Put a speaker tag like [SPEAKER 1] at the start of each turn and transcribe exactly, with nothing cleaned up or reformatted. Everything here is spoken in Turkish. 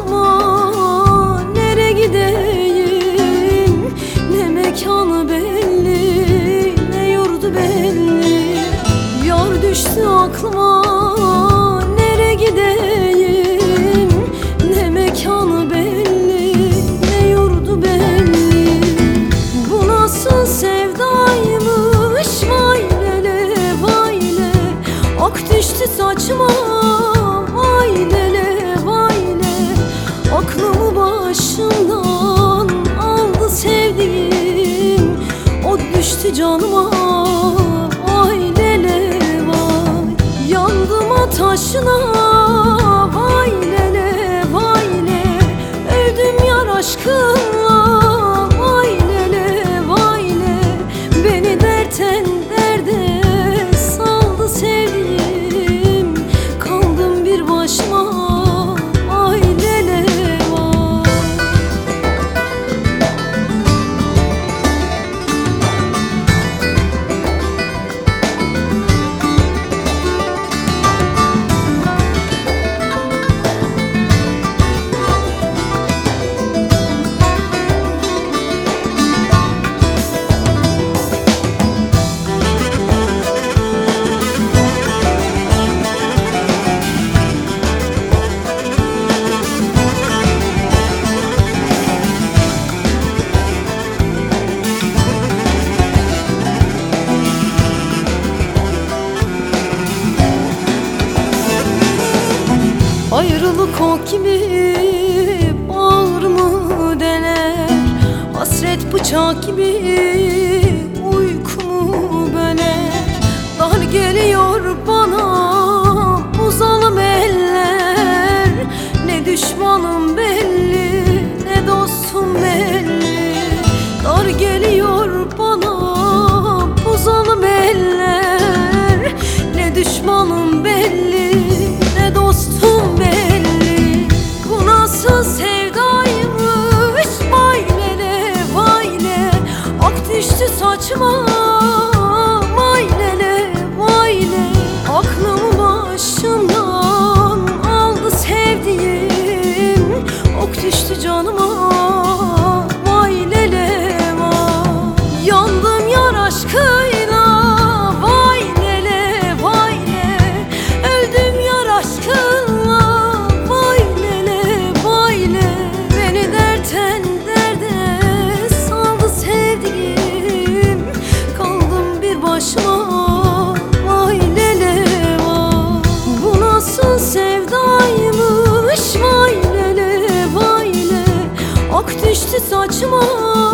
[SPEAKER 1] aklıma, nere gideyim? Ne mekanı belli, ne yurdu belli. Yar düştü aklıma, nere gideyim? Ne mekanı belli, ne yurdu belli. Bu nasıl sevdaymış, vay lele vay le. Ak düştü saçma, vay lele vay le. Aklımı başımdan aldı sevdiğim, o düştü canıma, vay lele vay. Yandım ateşine, vay lele vay le. Öldüm yar aşkınla, vay lele vay le. Beni derten derde saldı sevdiğim, kaldım bir başıma, vay lele vay. Ayrılık ok gibi bağrımı deler, hasret bıçak gibi uykumu böler. Dar geliyor bana bu zalim eller, ne düşmanım belli, ne dostum belli. Dar geliyor bana bu zalim eller, ne düşmanım belli, ne dostum belli. Bu nasıl sevdaymış, vay lele vay le. Ak düştü saçma, vay lele vay le. Aklımı başımdan aldı sevdiğim, ok düştü canıma, vay lele vay. Yandım yar aşkıyla, vay lele vay le. Öldüm yar aşkınla, vay lele vay le. Beni derten derde saldı sevdiğim, kaldım bir başıma, vay lele vay. Bu nasıl sevdaymış, vay lele vay le. Ak düştü saçma,